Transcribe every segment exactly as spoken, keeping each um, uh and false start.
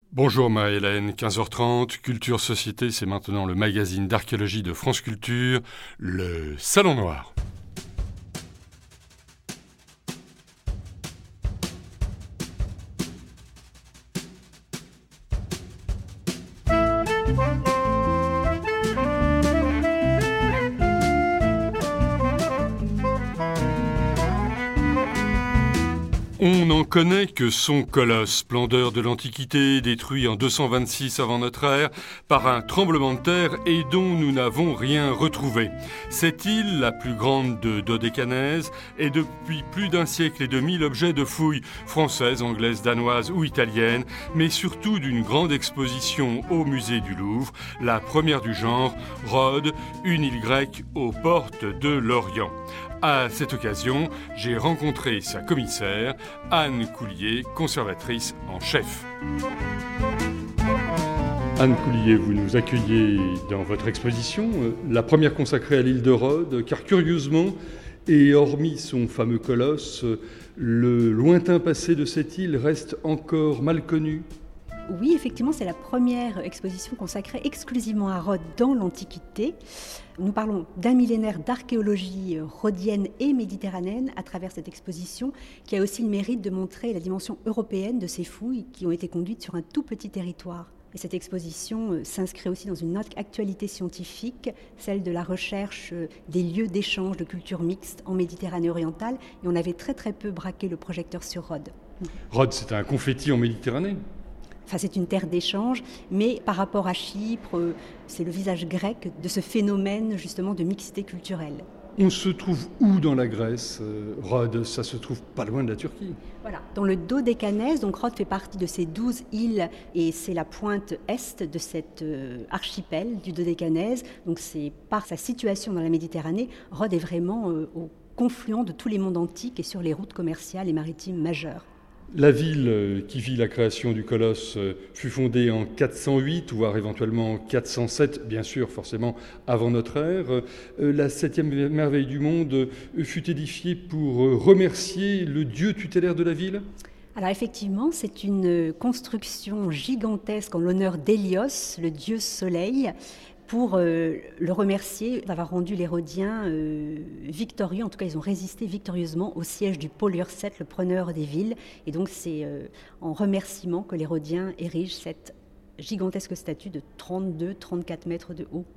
Bonjour Marie-Hélène, quinze heures trente, Culture Société, c'est maintenant le magazine d'archéologie de France Culture, le Salon Noir. On n'en connaît que son colosse, splendeur de l'Antiquité, détruit en deux cent vingt-six avant notre ère par un tremblement de terre et dont nous n'avons rien retrouvé. Cette île, la plus grande de Dodécanèse, est depuis plus d'un siècle et demi l'objet de fouilles françaises, anglaises, danoises ou italiennes, mais surtout d'une grande exposition au musée du Louvre, la première du genre, Rhodes, une île grecque aux portes de l'Orient. À cette occasion, j'ai rencontré sa commissaire, Anne Coulier, conservatrice en chef. Anne Coulier, vous nous accueillez dans votre exposition, la première consacrée à l'île de Rhodes, car curieusement, et hormis son fameux colosse, le lointain passé de cette île reste encore mal connu. Oui, effectivement, c'est la première exposition consacrée exclusivement à Rhodes dans l'Antiquité. Nous parlons d'un millénaire d'archéologie rhodienne et méditerranéenne à travers cette exposition, qui a aussi le mérite de montrer la dimension européenne de ces fouilles qui ont été conduites sur un tout petit territoire. Et cette exposition s'inscrit aussi dans une autre actualité scientifique, celle de la recherche des lieux d'échange de cultures mixtes en Méditerranée orientale. Et on avait très très peu braqué le projecteur sur Rhodes. Rhodes, c'est un confetti en Méditerranée ? Enfin, c'est une terre d'échange, mais par rapport à Chypre, c'est le visage grec de ce phénomène justement de mixité culturelle. On se trouve où dans la Grèce ? Rhodes, ça se trouve pas loin de la Turquie. Voilà, dans le Dodécanèse, donc Rhodes fait partie de ces douze îles et c'est la pointe est de cet archipel du Dodécanèse. Donc c'est par sa situation dans la Méditerranée, Rhodes est vraiment au confluent de tous les mondes antiques et sur les routes commerciales et maritimes majeures. La ville qui vit la création du colosse fut fondée en quatre cent huit, voire éventuellement en quatre cent sept, bien sûr, forcément, avant notre ère. La septième merveille du monde fut édifiée pour remercier le dieu tutélaire de la ville ? Alors effectivement, c'est une construction gigantesque en l'honneur d'Hélios, le dieu soleil, pour euh, le remercier d'avoir rendu les Rhodiens euh, victorieux. En tout cas, ils ont résisté victorieusement au siège du Poliorcète, le preneur des villes. Et donc, c'est euh, en remerciement que les Rhodiens érigent cette gigantesque statue de trente-deux à trente-quatre mètres de haut.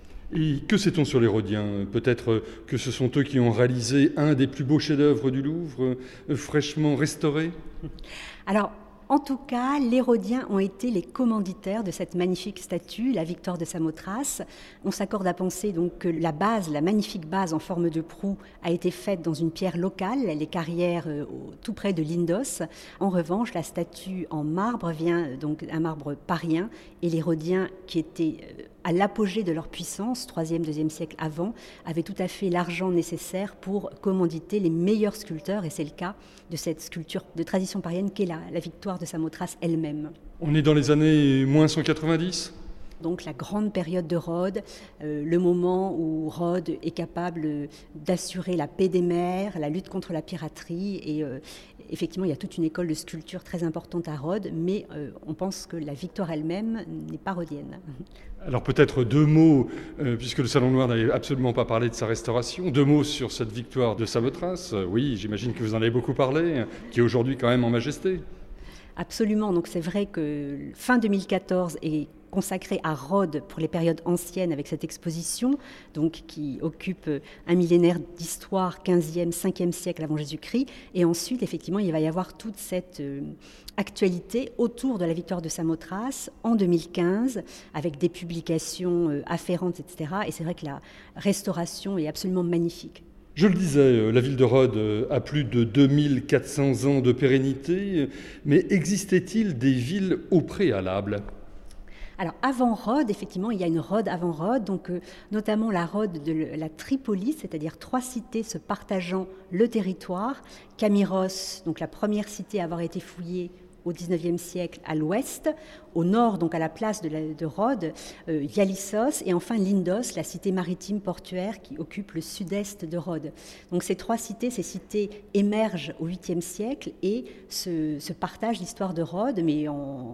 Et que sait-on sur les Rhodiens ? Peut-être que ce sont eux qui ont réalisé un des plus beaux chefs-d'œuvre du Louvre, euh, fraîchement restauré ? Alors, en tout cas, les Rhodiens ont été les commanditaires de cette magnifique statue, la Victoire de Samothrace. On s'accorde à penser donc que la base, la magnifique base en forme de proue, a été faite dans une pierre locale, les carrières euh, tout près de Lindos. En revanche, la statue en marbre vient donc d'un marbre parien, et les Rhodiens, qui étaient euh, à l'apogée de leur puissance, troisième, deuxième siècle avant, avaient tout à fait l'argent nécessaire pour commanditer les meilleurs sculpteurs, et c'est le cas de cette sculpture de tradition parienne qu'est la, la Victoire de Samothrace elle-même. On est dans les années moins cent quatre-vingt-dix ? Donc la grande période de Rhodes, euh, le moment où Rhodes est capable d'assurer la paix des mers, la lutte contre la piraterie. Et euh, effectivement, il y a toute une école de sculpture très importante à Rhodes, mais euh, on pense que la victoire elle-même n'est pas rhodienne. Alors peut-être deux mots, euh, puisque le Salon Noir n'avait absolument pas parlé de sa restauration, deux mots sur cette victoire de Samothrace. Oui, j'imagine que vous en avez beaucoup parlé, qui est aujourd'hui quand même en majesté. Absolument, donc c'est vrai que fin deux mille quatorze est consacré à Rhodes pour les périodes anciennes avec cette exposition, donc qui occupe un millénaire d'histoire, quinzième, cinquième siècle avant Jésus-Christ. Et ensuite, effectivement, il va y avoir toute cette euh, actualité autour de la victoire de Samothrace en deux mille quinze, avec des publications euh, afférentes, et cetera. Et c'est vrai que la restauration est absolument magnifique. Je le disais, la ville de Rhodes a plus de deux mille quatre cents ans de pérennité, mais existait-il des villes au préalable ? Alors avant Rhodes, effectivement, il y a une Rhodes avant Rhodes, donc euh, notamment la Rhodes de la Tripolis, c'est-à-dire trois cités se partageant le territoire. Camiros, donc la première cité à avoir été fouillée au dix-neuvième siècle à l'ouest, au nord, donc à la place de, la, de Rhodes, euh, Ialissos, et enfin Lindos, la cité maritime portuaire qui occupe le sud-est de Rhodes. Donc ces trois cités, ces cités émergent au huitième siècle et se, se partagent l'histoire de Rhodes, mais en,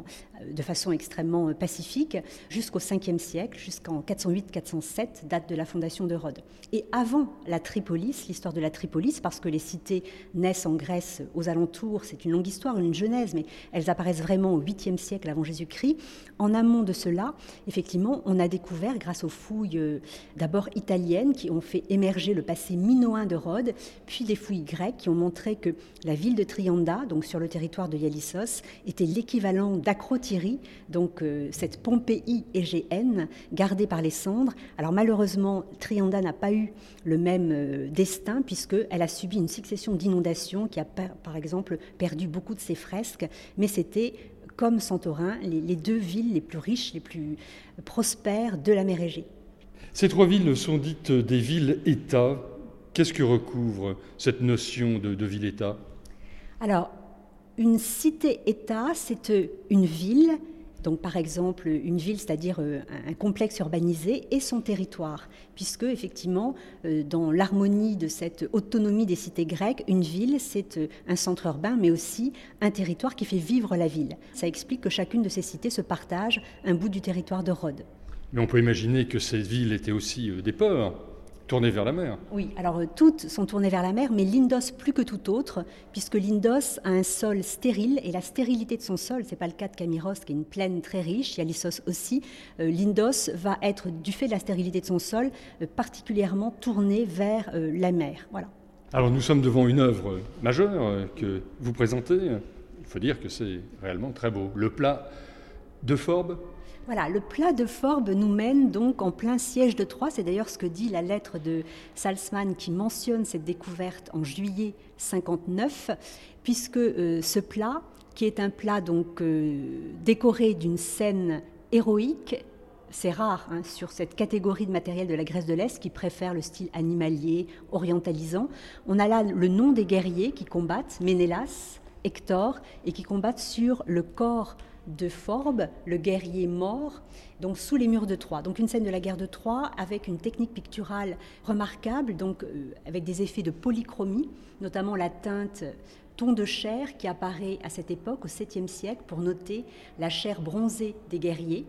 de façon extrêmement pacifique, jusqu'au cinquième siècle, jusqu'en quatre cent huit quatre cent sept, date de la fondation de Rhodes. Et avant la Tripolis, l'histoire de la Tripolis, parce que les cités naissent en Grèce aux alentours, c'est une longue histoire, une genèse, mais elles apparaissent vraiment au huitième siècle avant Jésus-Christ. En amont de cela, effectivement, on a découvert, grâce aux fouilles euh, d'abord italiennes, qui ont fait émerger le passé minoen de Rhodes, puis des fouilles grecques qui ont montré que la ville de Trianda, donc sur le territoire de Ialissos, était l'équivalent d'Acrotyrie, donc euh, cette Pompéi égéenne, gardée par les cendres. Alors malheureusement, Trianda n'a pas eu le même euh, destin, puisqu'elle a subi une succession d'inondations qui a par, par exemple perdu beaucoup de ses fresques, mais c'était, comme Santorin, les, les deux villes les plus riches, les plus prospères de la mer Égée. Ces trois villes sont dites des villes-États. Qu'est-ce que recouvre cette notion de, de ville-État ? Alors, une cité-État, c'est une ville, donc par exemple une ville, c'est-à-dire un complexe urbanisé, et son territoire, puisque effectivement, dans l'harmonie de cette autonomie des cités grecques, une ville, c'est un centre urbain, mais aussi un territoire qui fait vivre la ville. Ça explique que chacune de ces cités se partage un bout du territoire de Rhodes. Mais on peut imaginer que ces villes étaient aussi des ports, tournés vers la mer. Oui, alors euh, toutes sont tournées vers la mer, mais Lindos plus que tout autre, puisque Lindos a un sol stérile, et la stérilité de son sol, ce n'est pas le cas de Camiros, qui est une plaine très riche, Ialissos aussi. Euh, Lindos va être, du fait de la stérilité de son sol, euh, particulièrement tourné vers euh, la mer. Voilà. Alors nous sommes devant une œuvre majeure que vous présentez. Il faut dire que c'est réellement très beau. Le plat de Forbes. Voilà, le plat de Forbes nous mène donc en plein siège de Troie. C'est d'ailleurs ce que dit la lettre de Salzmann qui mentionne cette découverte en juillet cinquante-neuf, puisque euh, ce plat, qui est un plat donc euh, décoré d'une scène héroïque, c'est rare hein, sur cette catégorie de matériel de la Grèce de l'Est qui préfère le style animalier, orientalisant. On a là le nom des guerriers qui combattent, Ménélas, Hector, et qui combattent sur le corps de Forbes, le guerrier mort, donc sous les murs de Troie. Donc une scène de la guerre de Troie avec une technique picturale remarquable, donc euh, avec des effets de polychromie, notamment la teinte ton de chair qui apparaît à cette époque, au septième siècle, pour noter la chair bronzée des guerriers.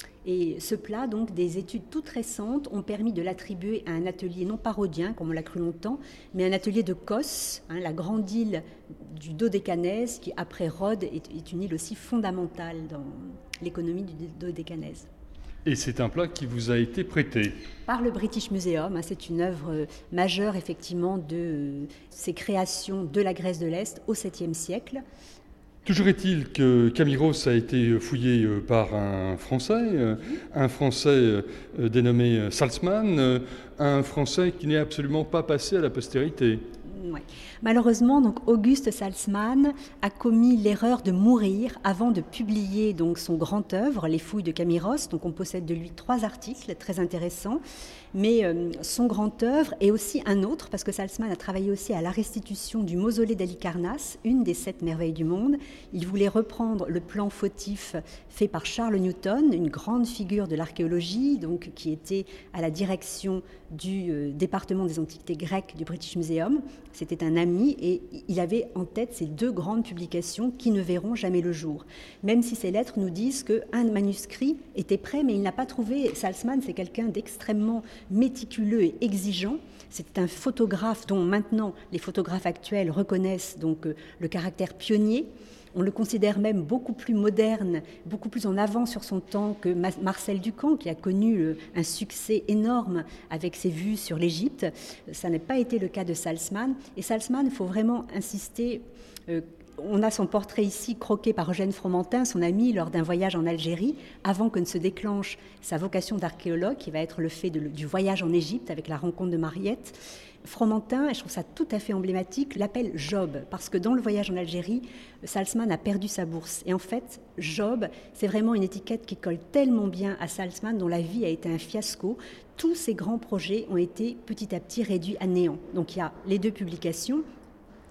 Et ce plat, donc, des études toutes récentes ont permis de l'attribuer à un atelier non pas rhodien, comme on l'a cru longtemps, mais un atelier de Kos, hein, la grande île du Dodécanèse, qui, après Rhodes, est, est une île aussi fondamentale dans l'économie du Dodécanèse. Et c'est un plat qui vous a été prêté par le British Museum. Hein, c'est une œuvre majeure, effectivement, de euh, ces créations de la Grèce de l'Est au septième siècle. Toujours est-il que Camiros a été fouillé par un Français, un Français dénommé Salzmann, un Français qui n'est absolument pas passé à la postérité. Ouais. Malheureusement, donc, Auguste Salzmann a commis l'erreur de mourir avant de publier donc, son grand œuvre, Les fouilles de Camiros. Donc, on possède de lui trois articles très intéressants. Mais euh, son grand œuvre est aussi un autre, parce que Salzmann a travaillé aussi à la restitution du mausolée d'Halicarnasse, une des sept merveilles du monde. Il voulait reprendre le plan fautif fait par Charles Newton, une grande figure de l'archéologie, donc, qui était à la direction du euh, département des antiquités grecques du British Museum. C'était un ami et il avait en tête ces deux grandes publications qui ne verront jamais le jour. Même si ces lettres nous disent qu'un manuscrit était prêt, mais il n'a pas trouvé. Salzmann, c'est quelqu'un d'extrêmement méticuleux et exigeant. C'est un photographe dont maintenant les photographes actuels reconnaissent donc le caractère pionnier. On le considère même beaucoup plus moderne, beaucoup plus en avant sur son temps que Marcel Ducamp, qui a connu un succès énorme avec ses vues sur l'Égypte. Ça n'a pas été le cas de Salzmann. Et Salzmann, il faut vraiment insister. Euh, on a son portrait ici croqué par Eugène Fromentin, son ami, lors d'un voyage en Algérie, avant que ne se déclenche sa vocation d'archéologue, qui va être le fait de, du voyage en Égypte avec la rencontre de Mariette. Fromentin, et je trouve ça tout à fait emblématique, l'appelle Job, parce que dans le voyage en Algérie, Salzmann a perdu sa bourse. Et en fait, Job, c'est vraiment une étiquette qui colle tellement bien à Salzmann, dont la vie a été un fiasco. Tous ces grands projets ont été petit à petit réduits à néant. Donc il y a les deux publications.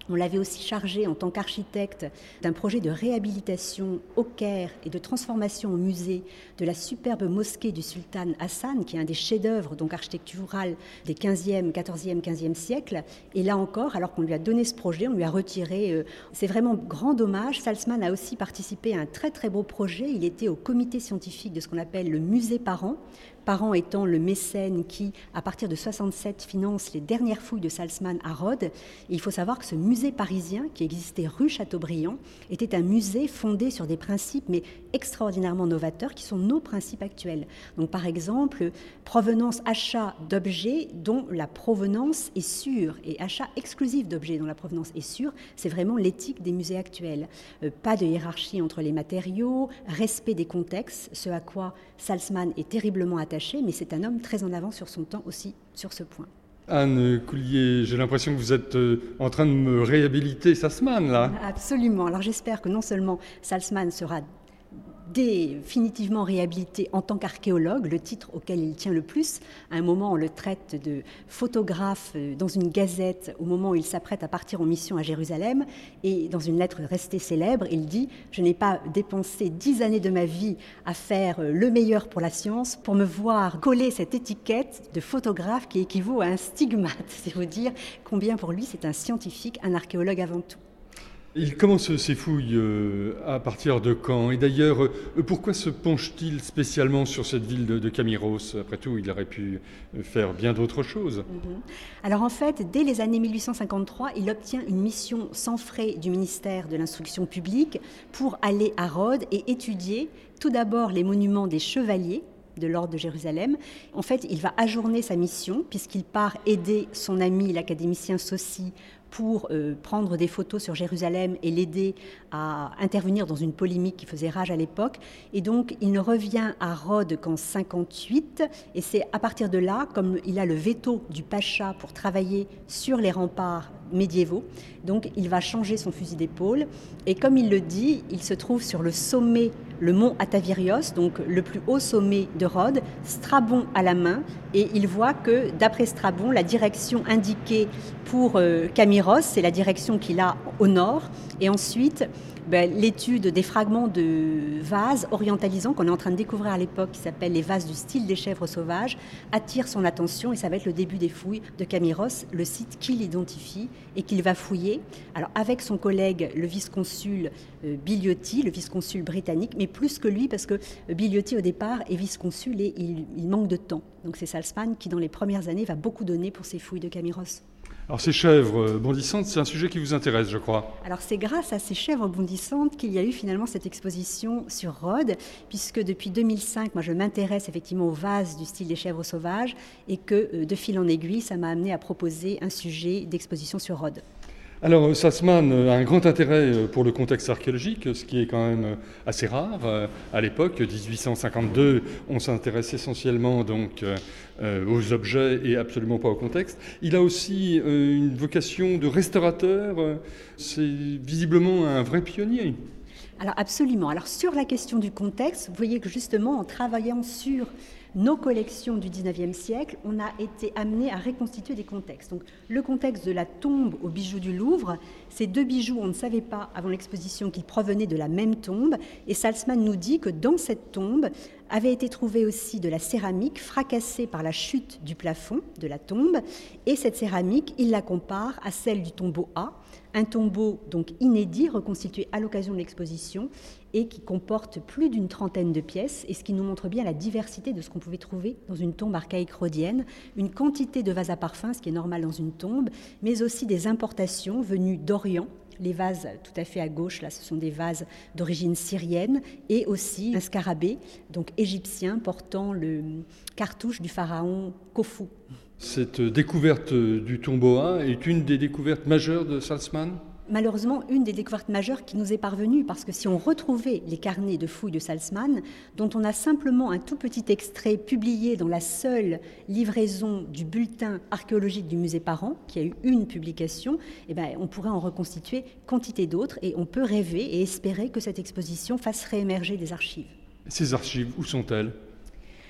On l'avait aussi chargé en tant qu'architecte d'un projet de réhabilitation au Caire et de transformation au musée de la superbe mosquée du sultan Hassan, qui est un des chefs-d'œuvre donc architectural des quinzième, quatorzième, quinzième siècles. Et là encore, alors qu'on lui a donné ce projet, on lui a retiré. Euh, c'est vraiment grand dommage. Salzman a aussi participé à un très très beau projet. Il était au comité scientifique de ce qu'on appelle le musée Parent. Parent étant le mécène qui, à partir de soixante-sept, finance les dernières fouilles de Salzman à Rhodes. Et il faut savoir que ce musée parisien, qui existait rue Chateaubriand, était un musée fondé sur des principes, mais extraordinairement novateurs, qui sont nos principes actuels. Donc, par exemple, provenance achat d'objets dont la provenance est sûre, et achat exclusif d'objets dont la provenance est sûre, c'est vraiment l'éthique des musées actuels. Euh, pas de hiérarchie entre les matériaux, respect des contextes, ce à quoi Salzman est terriblement attaché, mais c'est un homme très en avance sur son temps aussi sur ce point. Anne Coulier, j'ai l'impression que vous êtes en train de me réhabiliter Salzman, là. Absolument. Alors j'espère que non seulement Salzman sera définitivement réhabilité en tant qu'archéologue, le titre auquel il tient le plus. À un moment, on le traite de photographe dans une gazette au moment où il s'apprête à partir en mission à Jérusalem. Et dans une lettre restée célèbre, il dit « Je n'ai pas dépensé dix années de ma vie à faire le meilleur pour la science pour me voir coller cette étiquette de photographe qui équivaut à un stigmate. » C'est vous dire combien pour lui c'est un scientifique, un archéologue avant tout. Il commence ses fouilles euh, à partir de quand? Et d'ailleurs, euh, pourquoi se penche-t-il spécialement sur cette ville de, de Camiros? Après tout, il aurait pu faire bien d'autres choses. Mm-hmm. Alors en fait, dès les années mille huit cent cinquante-trois, il obtient une mission sans frais du ministère de l'Instruction publique pour aller à Rhodes et étudier tout d'abord les monuments des chevaliers de l'ordre de Jérusalem. En fait, il va ajourner sa mission puisqu'il part aider son ami, l'académicien Saucy, pour euh, prendre des photos sur Jérusalem et l'aider à intervenir dans une polémique qui faisait rage à l'époque. Et donc, il ne revient à Rhodes qu'en cinquante-huit. Et c'est à partir de là, comme il a le veto du pacha pour travailler sur les remparts médiévaux, donc il va changer son fusil d'épaule. Et comme il le dit, il se trouve sur le sommet, le mont Atavirios, donc le plus haut sommet de Rhodes, Strabon à la main. Et il voit que, d'après Strabon, la direction indiquée pour euh, Camiros, c'est la direction qu'il a au nord. Et ensuite, ben, l'étude des fragments de vases orientalisants qu'on est en train de découvrir à l'époque, qui s'appellent les vases du style des chèvres sauvages, attire son attention et ça va être le début des fouilles de Camiros, le site qu'il identifie et qu'il va fouiller. Alors avec son collègue, le vice-consul euh, Biliotti, le vice-consul britannique, mais plus que lui parce que euh, Biliotti au départ est vice-consul et il, il manque de temps. Donc c'est Salzman qui dans les premières années va beaucoup donner pour ses fouilles de Camiros. Alors ces chèvres bondissantes, c'est un sujet qui vous intéresse, je crois. Alors c'est grâce à ces chèvres bondissantes qu'il y a eu finalement cette exposition sur Rhodes, puisque depuis deux mille cinq, moi je m'intéresse effectivement aux vases du style des chèvres sauvages et que de fil en aiguille, ça m'a amené à proposer un sujet d'exposition sur Rhodes. Alors Salzman a un grand intérêt pour le contexte archéologique, ce qui est quand même assez rare. À l'époque, dix-huit cent cinquante-deux, on s'intéresse essentiellement donc euh, aux objets et absolument pas au contexte. Il a aussi euh, une vocation de restaurateur. C'est visiblement un vrai pionnier. Alors absolument. Alors sur la question du contexte, vous voyez que justement en travaillant sur nos collections du dix-neuvième siècle, on a été amené à reconstituer des contextes. Donc, le contexte de la tombe aux bijoux du Louvre, ces deux bijoux, on ne savait pas avant l'exposition qu'ils provenaient de la même tombe. Et Salzman nous dit que dans cette tombe avait été trouvée aussi de la céramique fracassée par la chute du plafond de la tombe. Et cette céramique, il la compare à celle du tombeau A, un tombeau donc inédit, reconstitué à l'occasion de l'exposition et qui comporte plus d'une trentaine de pièces, et ce qui nous montre bien la diversité de ce qu'on pouvait trouver dans une tombe archaïque rhodienne, une quantité de vases à parfum, ce qui est normal dans une tombe, mais aussi des importations venues d'Orient. Les vases tout à fait à gauche, là, ce sont des vases d'origine syrienne, et aussi un scarabée, donc égyptien, portant le cartouche du pharaon Khufu. Cette découverte du tombeau A est une des découvertes majeures de Salzman ? Malheureusement, une des découvertes majeures qui nous est parvenue, parce que si on retrouvait les carnets de fouilles de Salzman, dont on a simplement un tout petit extrait publié dans la seule livraison du bulletin archéologique du musée Parent, qui a eu une publication, eh bien, on pourrait en reconstituer quantité d'autres, et on peut rêver et espérer que cette exposition fasse réémerger des archives. Ces archives, où sont-elles ?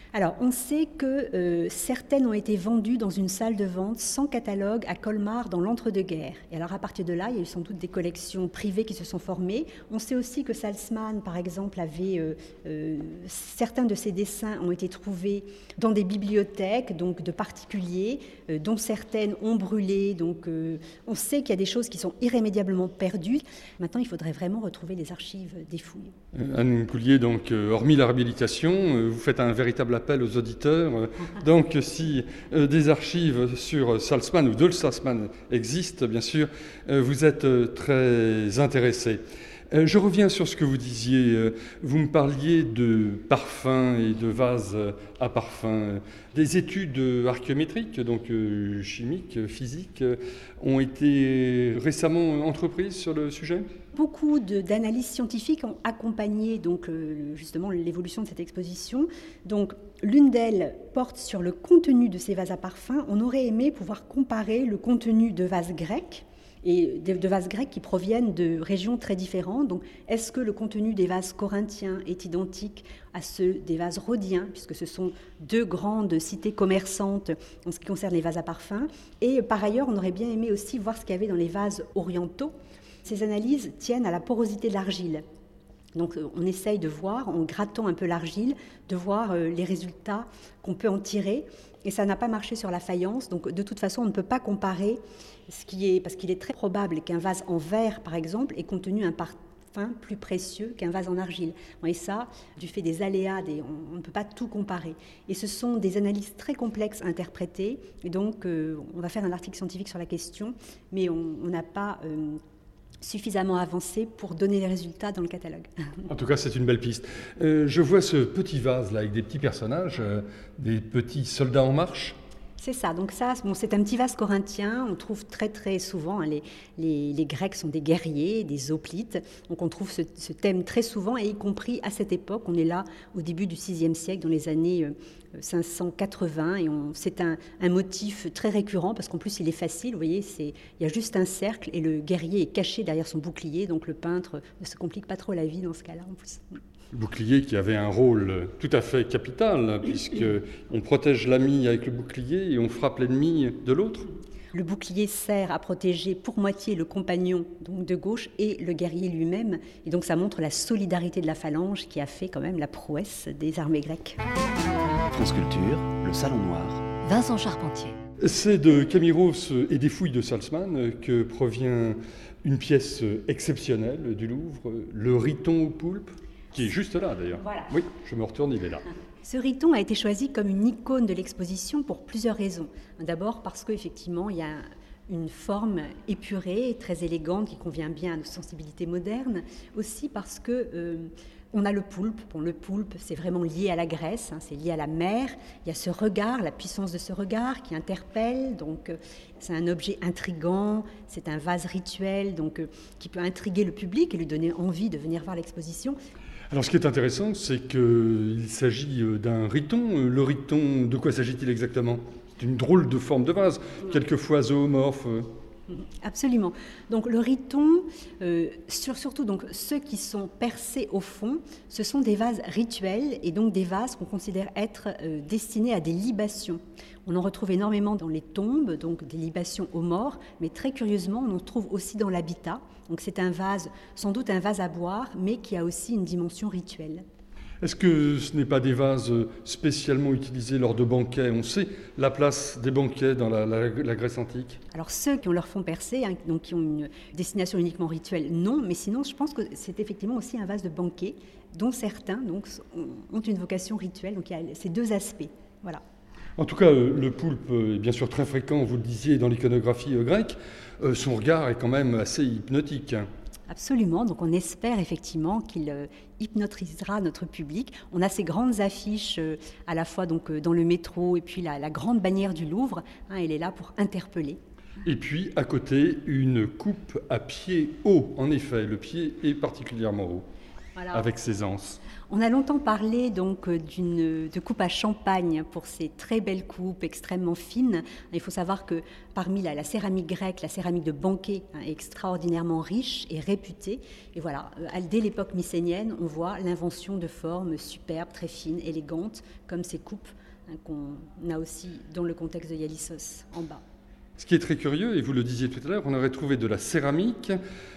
Alors, on sait que euh, certaines ont été vendues dans une salle de vente sans catalogue à Colmar dans l'entre-deux-guerres. Et alors, à partir de là, il y a eu sans doute des collections privées qui se sont formées. On sait aussi que Salzmann, par exemple, avait euh, euh, certains de ses dessins ont été trouvés dans des bibliothèques, donc de particuliers, euh, dont certaines ont brûlé. Donc, euh, on sait qu'il y a des choses qui sont irrémédiablement perdues. Maintenant, il faudrait vraiment retrouver les archives des fouilles. Euh, Anne Coulier, donc, euh, hormis la réhabilitation, euh, vous faites un véritable appel aux auditeurs. Donc, si euh, des archives sur Salzmann ou de Salzmann existent, bien sûr, euh, vous êtes euh, très intéressés. Euh, je reviens sur ce que vous disiez. Euh, vous me parliez de parfums et de vases à parfums. Des études archéométriques, donc euh, chimiques, physiques, euh, ont été récemment entreprises sur le sujet ? Beaucoup de, d'analyses scientifiques ont accompagné donc, euh, justement l'évolution de cette exposition. Donc, l'une d'elles porte sur le contenu de ces vases à parfum. On aurait aimé pouvoir comparer le contenu de vases grecs et de, de vases grecs qui proviennent de régions très différentes. Donc, est-ce que le contenu des vases corinthiens est identique à ceux des vases rhodiens, puisque ce sont deux grandes cités commerçantes en ce qui concerne les vases à parfum. Et par ailleurs, on aurait bien aimé aussi voir ce qu'il y avait dans les vases orientaux. Ces analyses tiennent à la porosité de l'argile. Donc on essaye de voir, en grattant un peu l'argile, de voir les résultats qu'on peut en tirer. Et ça n'a pas marché sur la faïence. Donc de toute façon, on ne peut pas comparer, ce qui est, parce qu'il est très probable qu'un vase en verre, par exemple, ait contenu un parfum plus précieux qu'un vase en argile. Et ça, du fait des aléas, des, on, on ne peut pas tout comparer. Et ce sont des analyses très complexes à interpréter. Et donc euh, on va faire un article scientifique sur la question, mais on n'a pas... Euh, suffisamment avancé pour donner les résultats dans le catalogue. En tout cas, c'est une belle piste. Euh, je vois ce petit vase là avec des petits personnages, euh, des petits soldats en marche. C'est ça, donc ça, bon, c'est un petit vase corinthien, on trouve très très souvent, hein, les, les, les Grecs sont des guerriers, des hoplites, donc on trouve ce, ce thème très souvent, et y compris à cette époque, on est là au début du sixième siècle, dans les années euh, cinq cent quatre-vingts, et on, c'est un, un motif très récurrent, parce qu'en plus il est facile, vous voyez, c'est, il y a juste un cercle, et le guerrier est caché derrière son bouclier, donc le peintre ne se complique pas trop la vie dans ce cas-là en plus. Le bouclier qui avait un rôle tout à fait capital, puisqu'on protège l'ami avec le bouclier et on frappe l'ennemi de l'autre. Le bouclier sert à protéger pour moitié le compagnon donc de gauche et le guerrier lui-même. Et donc ça montre la solidarité de la phalange qui a fait quand même la prouesse des armées grecques. France Culture, le Salon Noir. Vincent Charpentier. C'est de Camiros et des fouilles de Salzmann que provient une pièce exceptionnelle du Louvre, le Riton au poulpe. Qui est juste là d'ailleurs. Voilà. Oui, je me retourne, il est là. Ce Riton a été choisi comme une icône de l'exposition pour plusieurs raisons. D'abord parce qu'effectivement, il y a une forme épurée, très élégante, qui convient bien à nos sensibilités modernes. Aussi parce que euh, on a le poulpe. Bon, le poulpe, c'est vraiment lié à la Grèce, hein, c'est lié à la mer. Il y a ce regard, la puissance de ce regard qui interpelle. Donc, euh, c'est un objet intrigant, c'est un vase rituel, donc euh, qui peut intriguer le public et lui donner envie de venir voir l'exposition. Alors ce qui est intéressant, c'est qu'il s'agit d'un riton. Le riton, de quoi s'agit-il exactement ? C'est une drôle de forme de vase, quelquefois zoomorphe. Absolument. Donc le riton, euh, sur, surtout donc, ceux qui sont percés au fond, ce sont des vases rituels et donc des vases qu'on considère être euh, destinés à des libations. On en retrouve énormément dans les tombes, donc des libations aux morts, mais très curieusement, on en trouve aussi dans l'habitat. Donc c'est un vase, sans doute un vase à boire, mais qui a aussi une dimension rituelle. Est-ce que ce n'est pas des vases spécialement utilisés lors de banquets ? On sait la place des banquets dans la, la, la Grèce antique. Alors ceux qui ont leur fond percé, hein, donc qui ont une destination uniquement rituelle, non. Mais sinon, je pense que c'est effectivement aussi un vase de banquet, dont certains donc, ont une vocation rituelle. Donc il y a ces deux aspects. Voilà. En tout cas, le poulpe est bien sûr très fréquent, vous le disiez, dans l'iconographie grecque. Son regard est quand même assez hypnotique. Absolument, donc on espère effectivement qu'il euh, hypnotisera notre public. On a ces grandes affiches euh, à la fois donc, euh, dans le métro et puis la, la grande bannière du Louvre, hein, elle est là pour interpeller. Et puis à côté, une coupe à pied haut, en effet, le pied est particulièrement haut. voilà. Avec ses anses. On a longtemps parlé donc d'une, de coupe à champagne pour ces très belles coupes extrêmement fines. Il faut savoir que parmi la, la céramique grecque, la céramique de banquet hein, est extraordinairement riche et réputée. Et voilà, dès l'époque mycénienne, on voit l'invention de formes superbes, très fines, élégantes, comme ces coupes hein, qu'on a aussi dans le contexte de Ialissos en bas. Ce qui est très curieux, et vous le disiez tout à l'heure, on aurait trouvé de la céramique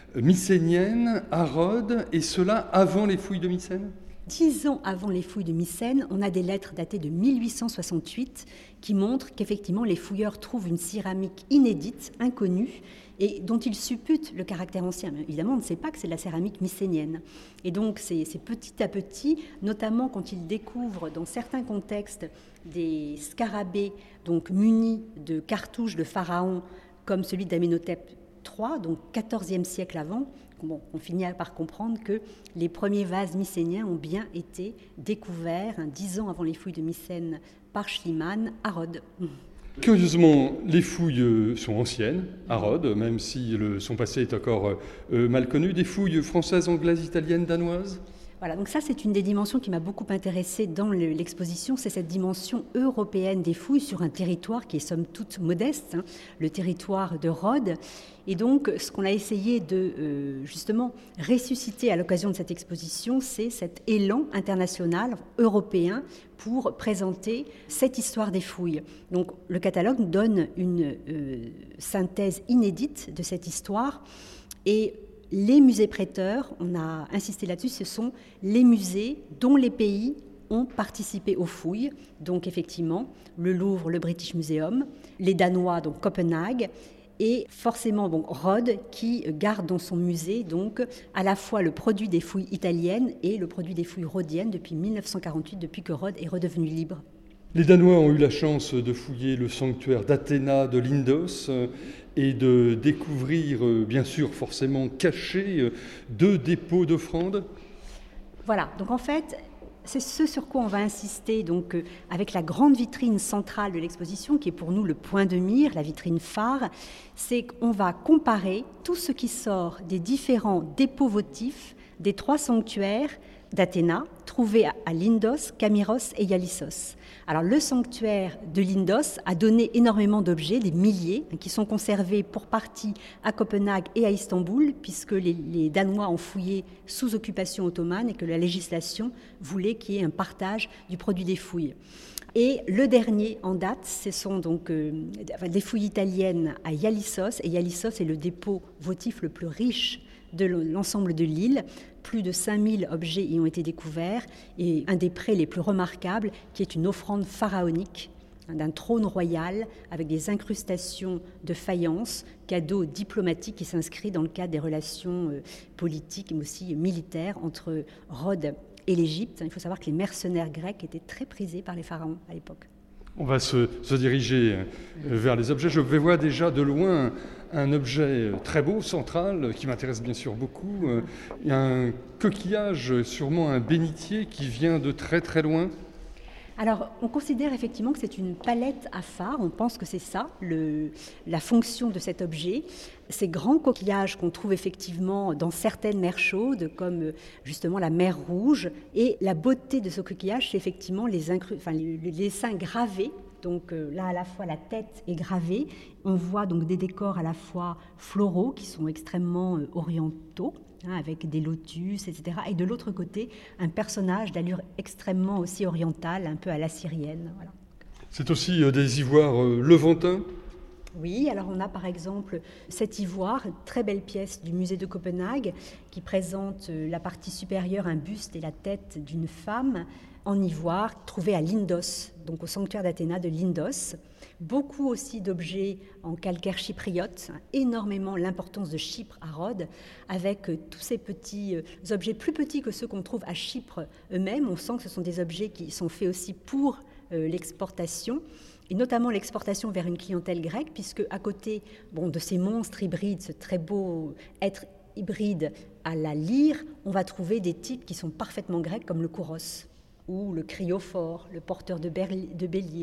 mycénienne à Rhodes, et cela avant les fouilles de Mycène ? Dix ans avant les fouilles de Mycène, on a des lettres datées de mille huit cent soixante-huit qui montrent qu'effectivement les fouilleurs trouvent une céramique inédite, inconnue, et dont ils supputent le caractère ancien. Mais évidemment, on ne sait pas que c'est de la céramique mycénienne. Et donc c'est, c'est petit à petit, notamment quand ils découvrent dans certains contextes des scarabées donc munis de cartouches de pharaons comme celui d'Amenhotep trois, donc quatorzième siècle avant. Bon, on finit par comprendre que les premiers vases mycéniens ont bien été découverts hein, dix ans avant les fouilles de Mycène par Schliemann à Rhodes. Curieusement, les fouilles sont anciennes à Rhodes, même si le, son passé est encore euh, mal connu. Des fouilles françaises, anglaises, italiennes, danoises ? Voilà, donc ça c'est une des dimensions qui m'a beaucoup intéressée dans le, l'exposition, c'est cette dimension européenne des fouilles sur un territoire qui est somme toute modeste, hein, le territoire de Rhodes. Et donc ce qu'on a essayé de euh, justement ressusciter à l'occasion de cette exposition, c'est cet élan international européen pour présenter cette histoire des fouilles. Donc le catalogue nous donne une euh, synthèse inédite de cette histoire et les musées prêteurs, on a insisté là-dessus, ce sont les musées dont les pays ont participé aux fouilles. Donc effectivement, le Louvre, le British Museum, les Danois, donc Copenhague, et forcément bon, Rhodes qui garde dans son musée donc à la fois le produit des fouilles italiennes et le produit des fouilles rhodiennes depuis mille neuf cent quarante-huit, depuis que Rhodes est redevenu libre. Les Danois ont eu la chance de fouiller le sanctuaire d'Athéna de Lindos et de découvrir, bien sûr, forcément cachés, deux dépôts d'offrandes. Voilà, donc en fait, c'est ce sur quoi on va insister donc, euh, avec la grande vitrine centrale de l'exposition, qui est pour nous le point de mire, la vitrine phare, c'est qu'on va comparer tout ce qui sort des différents dépôts votifs des trois sanctuaires d'Athéna, trouvés à Lindos, Camiros et Ialissos. Alors le sanctuaire de Lindos a donné énormément d'objets, des milliers, qui sont conservés pour partie à Copenhague et à Istanbul, puisque les, les Danois ont fouillé sous occupation ottomane et que la législation voulait qu'il y ait un partage du produit des fouilles. Et le dernier en date, ce sont donc euh, des fouilles italiennes à Ialissos, et Ialissos est le dépôt votif le plus riche de l'ensemble de l'île. Plus de cinq mille objets y ont été découverts et un des prêts les plus remarquables qui est une offrande pharaonique d'un trône royal avec des incrustations de faïence, cadeau diplomatique qui s'inscrit dans le cadre des relations politiques mais aussi militaires entre Rhodes et l'Égypte. Il faut savoir que les mercenaires grecs étaient très prisés par les pharaons à l'époque. On va se, se diriger vers les objets. Je vais voir déjà de loin un objet très beau, central, qui m'intéresse bien sûr beaucoup. Il y a un coquillage, sûrement un bénitier, qui vient de très très loin. Alors, on considère effectivement que c'est une palette à phare, on pense que c'est ça, le, la fonction de cet objet. Ces grands coquillages qu'on trouve effectivement dans certaines mers chaudes, comme justement la mer Rouge, et la beauté de ce coquillage, c'est effectivement les, incru- enfin, les, les dessins gravés. Donc euh, là, à la fois, la tête est gravée. On voit donc des décors à la fois floraux, qui sont extrêmement euh, orientaux, hein, avec des lotus, et cetera. Et de l'autre côté, un personnage d'allure extrêmement aussi orientale, un peu à l'assyrienne. Voilà. C'est aussi euh, des ivoires euh, levantins ? Oui, alors on a par exemple cet ivoire, très belle pièce du musée de Copenhague, qui présente euh, la partie supérieure, un buste et la tête d'une femme en ivoire, trouvée à Lindos, donc au sanctuaire d'Athéna de Lindos. Beaucoup aussi d'objets en calcaire chypriote, énormément l'importance de Chypre à Rhodes, avec tous ces petits objets plus petits que ceux qu'on trouve à Chypre eux-mêmes. On sent que ce sont des objets qui sont faits aussi pour euh, l'exportation, et notamment l'exportation vers une clientèle grecque, puisque à côté bon, de ces monstres hybrides, ce très beau être hybride à la lyre, on va trouver des types qui sont parfaitement grecs, comme le kouros, ou le criophore, le porteur de, berli- de bélier,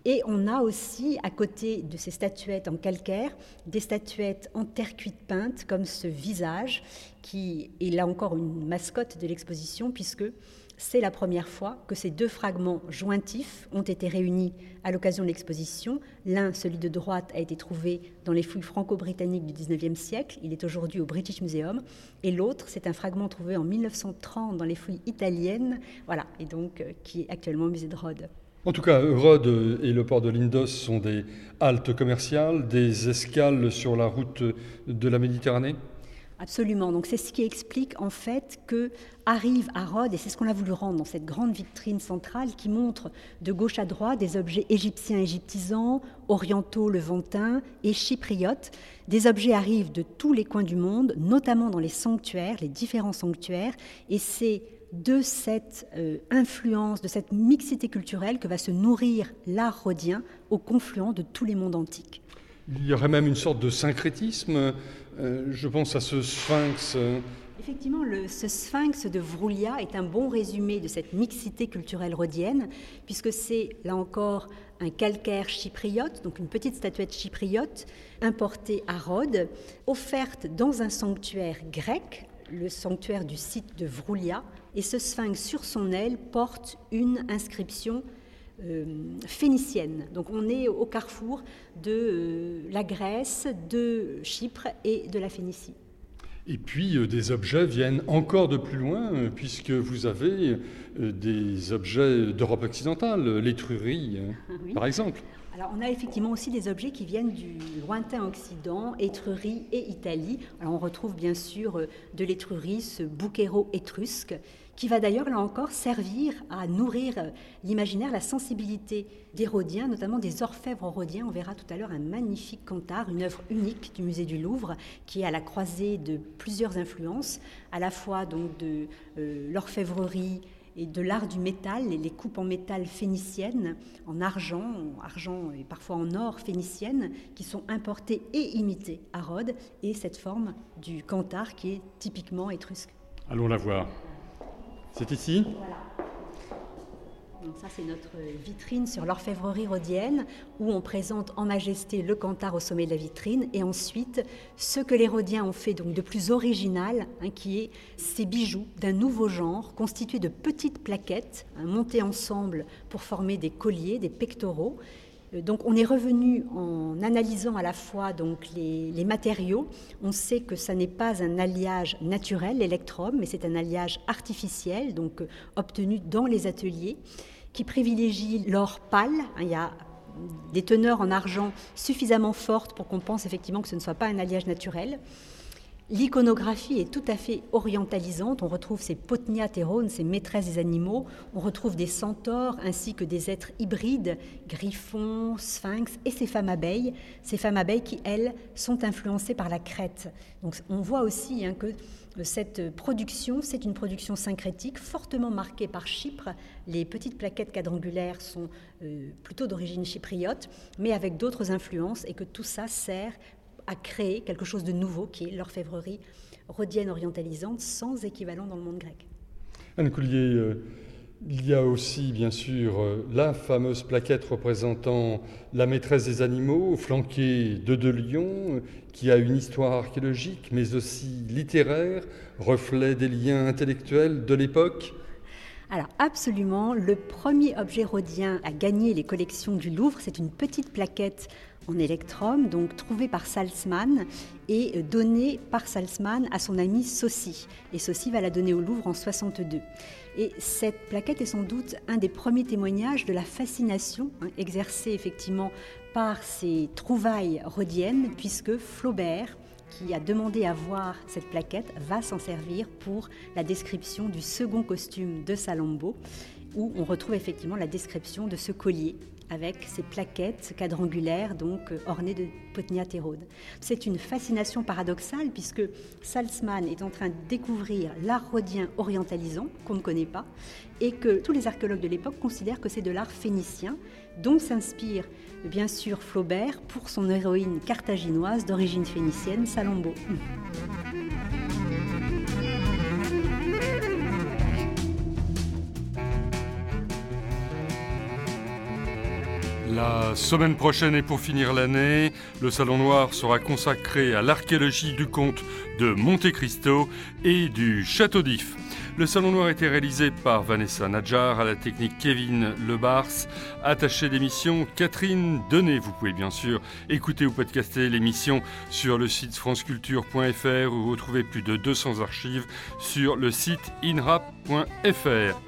Et on a aussi, à côté de ces statuettes en calcaire, des statuettes en terre cuite peinte, comme ce visage, qui est là encore une mascotte de l'exposition, puisque c'est la première fois que ces deux fragments jointifs ont été réunis à l'occasion de l'exposition. L'un, celui de droite, a été trouvé dans les fouilles franco-britanniques du dix-neuvième siècle. Il est aujourd'hui au British Museum. Et l'autre, c'est un fragment trouvé en mille neuf cent trente dans les fouilles italiennes, voilà, et donc euh, qui est actuellement au musée de Rhodes. En tout cas, Rhodes et le port de Lindos sont des haltes commerciales, des escales sur la route de la Méditerranée ? Absolument. Donc c'est ce qui explique en fait que arrive à Rhodes, et c'est ce qu'on a voulu rendre dans cette grande vitrine centrale qui montre de gauche à droite des objets égyptiens égyptisants, orientaux levantins et chypriotes. Des objets arrivent de tous les coins du monde, notamment dans les sanctuaires, les différents sanctuaires, et c'est de cette euh, influence, de cette mixité culturelle que va se nourrir l'art rhodien au confluent de tous les mondes antiques. Il y aurait même une sorte de syncrétisme, euh, je pense à ce sphinx. Euh... Effectivement, le, ce sphinx de Vroulia est un bon résumé de cette mixité culturelle rhodienne, puisque c'est, là encore, un calcaire chypriote, donc une petite statuette chypriote, importée à Rhodes, offerte dans un sanctuaire grec, le sanctuaire du site de Vroulia, et ce sphinx sur son aile porte une inscription Euh, phénicienne. Donc on est au carrefour de euh, la Grèce, de Chypre et de la Phénicie. Et puis euh, des objets viennent encore de plus loin, euh, puisque vous avez euh, des objets d'Europe occidentale, l'étrurie, euh, oui. Par exemple. Alors on a effectivement aussi des objets qui viennent du lointain Occident, Étrurie et Italie. Alors on retrouve bien sûr euh, de l'étrurie, ce bouquero étrusque, qui va d'ailleurs, là encore, servir à nourrir l'imaginaire, la sensibilité des Rhodiens, notamment des orfèvres rhodiens. On verra tout à l'heure un magnifique cantar, une œuvre unique du musée du Louvre, qui est à la croisée de plusieurs influences, à la fois donc de euh, l'orfèvrerie et de l'art du métal, les coupes en métal phéniciennes, en argent, en argent et parfois en or phéniciennes, qui sont importées et imitées à Rhodes, et cette forme du cantar qui est typiquement étrusque. Allons la voir. C'est ici ? Voilà. Donc ça, c'est notre vitrine sur l'orfèvrerie rhodienne, où on présente en majesté le cantar au sommet de la vitrine, et ensuite ce que les Rhodiens ont fait donc de plus original, hein, qui est ces bijoux d'un nouveau genre, constitués de petites plaquettes, hein, montées ensemble pour former des colliers, des pectoraux. Donc on est revenu en analysant à la fois donc les, les matériaux. On sait que ça n'est pas un alliage naturel, l'électrum, mais c'est un alliage artificiel, donc euh, obtenu dans les ateliers, qui privilégie l'or pâle. Il y a des teneurs en argent suffisamment fortes pour qu'on pense effectivement que ce ne soit pas un alliage naturel. L'iconographie est tout à fait orientalisante. On retrouve ces potniatérones, ces maîtresses des animaux. On retrouve des centaures ainsi que des êtres hybrides, griffons, sphinx et ces femmes abeilles. Ces femmes abeilles qui, elles, sont influencées par la crête. Donc on voit aussi hein, que cette production, c'est une production syncrétique fortement marquée par Chypre. Les petites plaquettes quadrangulaires sont euh, plutôt d'origine chypriote, mais avec d'autres influences, et que tout ça sert à créer quelque chose de nouveau qui est l'orfèvrerie rhodienne orientalisante sans équivalent dans le monde grec. Anne Coulier, euh, il y a aussi bien sûr euh, la fameuse plaquette représentant la maîtresse des animaux, flanquée de deux lions, euh, qui a une histoire archéologique mais aussi littéraire, reflet des liens intellectuels de l'époque. Alors absolument, le premier objet rhodien à gagner les collections du Louvre, c'est une petite plaquette en électrum, donc trouvée par Salzmann et donnée par Salzmann à son ami Saucy. Et Saucy va la donner au Louvre en soixante-deux. Et cette plaquette est sans doute un des premiers témoignages de la fascination hein, exercée effectivement par ces trouvailles rhodiennes, puisque Flaubert, qui a demandé à voir cette plaquette, va s'en servir pour la description du second costume de Salammbô, où on retrouve effectivement la description de ce collier avec ces plaquettes quadrangulaires donc ornées de potniatérodes. C'est une fascination paradoxale puisque Salzmann est en train de découvrir l'art rhodien orientalisant qu'on ne connaît pas et que tous les archéologues de l'époque considèrent que c'est de l'art phénicien dont s'inspire bien sûr Flaubert pour son héroïne carthaginoise d'origine phénicienne, Salammbô. La semaine prochaine et pour finir l'année, le Salon Noir sera consacré à l'archéologie du comte de Monte Cristo et du Château d'If. Le Salon Noir a été réalisé par Vanessa Nadjar, à la technique Kevin Lebars, attaché d'émission Catherine Denet. Vous pouvez bien sûr écouter ou podcaster l'émission sur le site franceculture point f r où vous retrouvez plus de deux cents archives sur le site inrap point f r.